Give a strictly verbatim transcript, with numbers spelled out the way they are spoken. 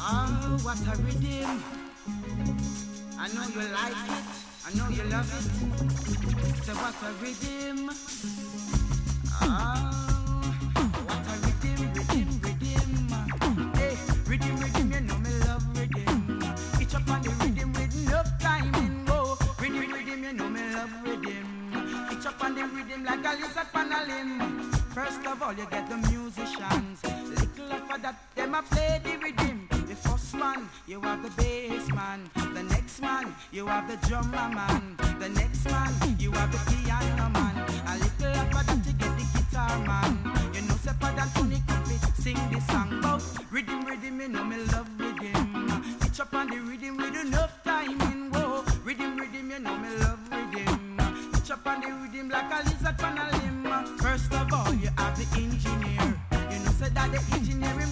Oh, what a rhythm. I know you like it. I know you love it. So what a rhythm. Oh, what a rhythm, rhythm, rhythm. Hey, rhythm, rhythm, you know me love rhythm. Pitch up on the rhythm with enough timing. Whoa, rhythm, rhythm, you know me love rhythm. Pitch up on the rhythm like a lizard on a limb. First of all, you get the musicians. Little after that, them a play the rhythm. The first man, you have the bass man. The next man, you have the drummer man. The next man, you have the piano man. A little after that, you get the guitar man. You know, Sepa and Tony Coffee sing this song about rhythm, rhythm, you know me love rhythm. Pitch up on the rhythm with enough timing. Whoa, rhythm, rhythm, you know me love rhythm. Pitch up on the rhythm like a lizard on a limb. First of all, you have the engineer. You know, say that the engineer